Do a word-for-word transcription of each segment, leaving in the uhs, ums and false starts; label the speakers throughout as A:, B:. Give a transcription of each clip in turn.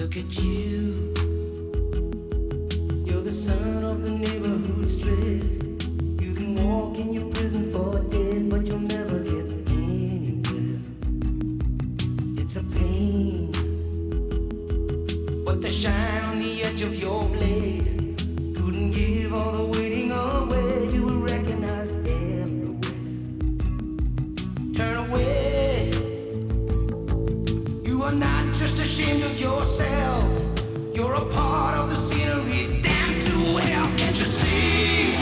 A: Look at you. You're the son of the neighborhood stress. You can walk in your prison for days, but you'll never get anywhere. It's a pain, but the shine on the edge of your blade couldn't give all the waiting away. You were recognized everywhere. Turn away. You are not just ashamed of yourself. You're a part of the scenery. Damn to hell, can't you see?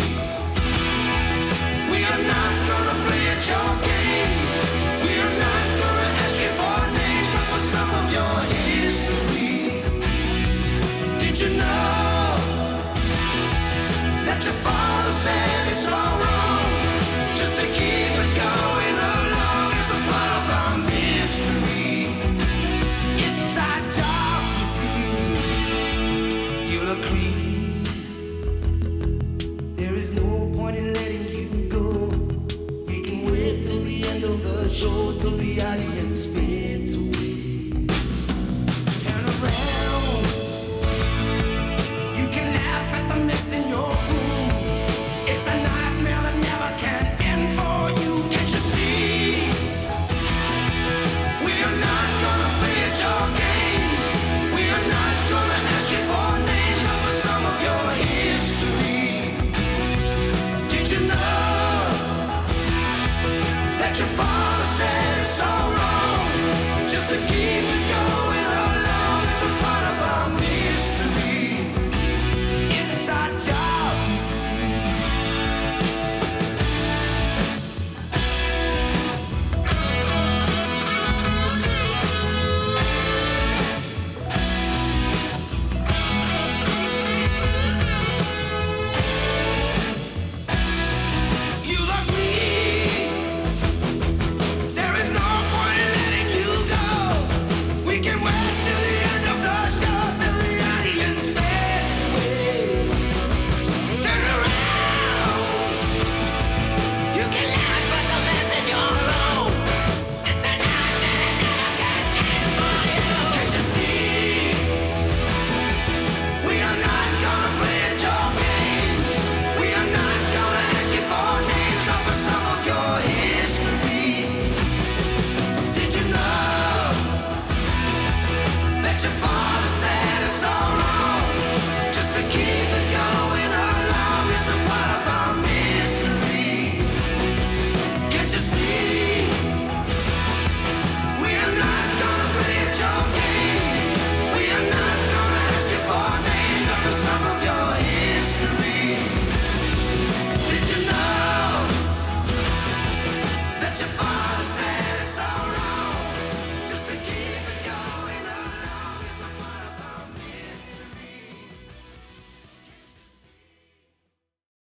A: We are not gonna play at your games. We are not gonna ask you for names, but for some of your history. Did you know that your father said it's all wrong? Just to keep it going along is a part of our mystery. Inside job, you see, you'll agree. There is no point in letting you go. We can wait till the end of the show, till the audience fades away.